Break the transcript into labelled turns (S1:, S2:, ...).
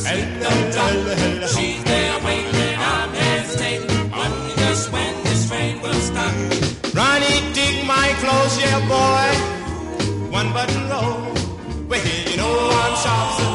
S1: sweet the top. She's there waiting, I'm hesitating. Wonder just when this train will stop.
S2: Ronnie, dig my clothes, yeah, boy. One button low. Well, you know I'm sharp.